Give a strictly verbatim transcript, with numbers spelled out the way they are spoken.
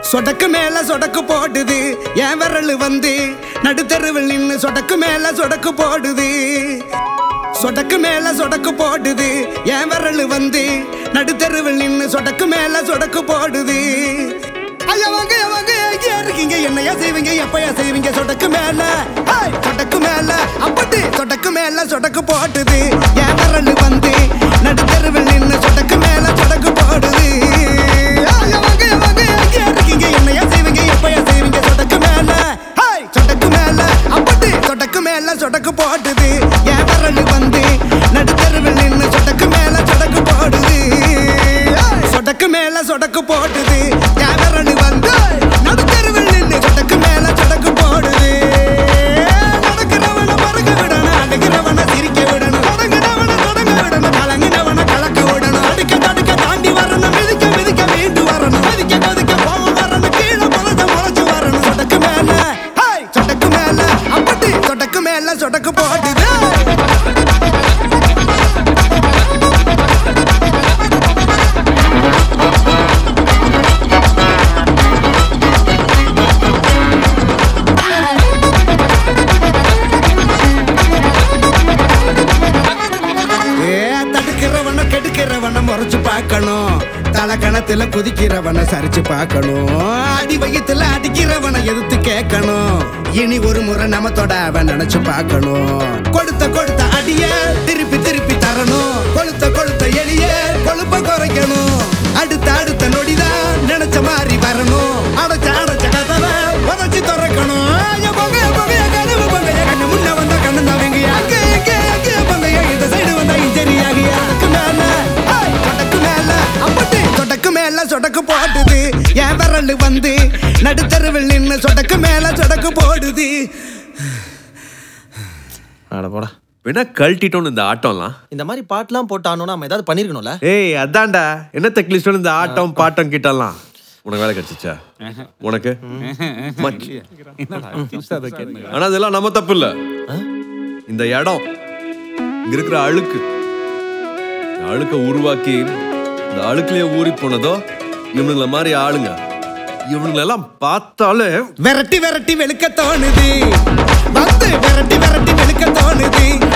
சொடக்கு மேல சொடக்கு போடுது என் விரல் வந்து நடுத்தருவில் நின்னு சொடக்கு மேல சொடக்கு போடுது. சொடக்கு மேல சொடக்கு போடுது என் விரல் வந்து நடுத்தருவில் நின்னு சொடக்கு மேல சொடக்கு போடுது. ஐயா வாங்க வாங்க எங்கேயா இருக்கீங்க, என்னையா செய்வீங்க, எப்பயா செய்வீங்க? சொடக்கு மேல சொடக்கு மேல அப்படி சொடக்கு மேல சொடக்கு போடுது என் விரல் வந்து நடுத்தருவில் நின்னு சொடக்கு மேல சொடக்கு போடுது. ஐயா வாங்க வாங்க எங்கேயா இருக்கீங்க, என்னையா செய்வீங்க, எப்பயா செய்வீங்க? சொடக்கு மேல சொடக்கு மேல அப்படி சொடக்கு மேல சொடக்கு போடுது என் விரல் வந்து நடுத்தருவில் நின்னு சொடக்கு மேல சொடக்கு போடுது. சொடக்கு மேல சொடக்கு போடுது என் விரல் வந்து நடுத்தருவில் நின்னு சொடக்கு மேல சொடக்கு போடுது. நடக்கிறவன மறக்க விடணும், அடிக்கிறவன சிரிக்க விடணும், தொடங்கினவன தொடங்க விடணும், கலங்கினவன கலக்க விடணும், அடிக்க தடுக்க தாண்டி வரணும், மிதிக்க மிதிக்க மீண்டு வரணும், மதிக்க கொதிக்க போக வரணும், கீழே முளைச்ச முளைச்சு வரணும். சொடக்கு மேல சொடக்கு மேல அப்படி சொடக்கு மேல சொடக்கு போடுது. முறைச்சு பார்க்கணும், தலக்கணத்துல குதிக்கிறவன சரிச்சு பார்க்கணும், அடி வயிற்றுல அடிக்கிறவனை எதிர்த்து கேட்கணும், இனி ஒரு முறை நம்ம தொட அவன் நினைச்சு பார்க்கணும். கொடுத்த கொடுத்த அடிய திருப்பி திருப்பி தரணும், கொளுத்த கொளுத்த எளிய கொழுப்ப குறைக்கணும், அடுத்த அடுத்த நொடிதான் நினைச்ச மாதிரி வரணும், அடைச்ச அடைச்ச கதவை உதச்சு திறக்கணும். முன்ன வந்த கண்ணு தவங்க அங்க எங்க எங்க பங்கையா இந்த சைடு வந்தா இன்ஜரியாகியா. அதுக்கு மேல சொடக்கு மேல அப்படி சொடக்கு மேல சொடக்கு போடுது என் விரல் வந்து நடுத்தருவில் நின்னு சொடக்கு மேல சொடக்கு போடுது. அட போடா, வேணா கழட்டிட்டோன்னு இந்த ஆட்டம்லாம். இந்த மாதிரி பாட்டுலாம் போட்டானோன்னா நம்ம ஏதாவது பண்ணிருக்கணும்ல. ஏய் அதான்டா, என்ன தெக்லிஸ்டோன்னு இந்த ஆட்டம் பாட்டம் கிட்டலாம். உனக்கு வேலை கிடைச்சிச்சா? உனக்கு ஆனா அதெல்லாம் நம்ம தப்பு இல்ல. இந்த இடம் இங்க இருக்கிற அழுக்கு, அழுக்க உருவாக்கி இந்த அழுக்குலயே ஊறி போனதோ இவனுங்கள மாதிரி ஆளுங்க. இவனுங்களெல்லாம் பார்த்தாலே விரட்டி விரட்டி வெளுக்க தோணுது, வந்து விரட்டி விரட்டி வெளுக்க தோணுது.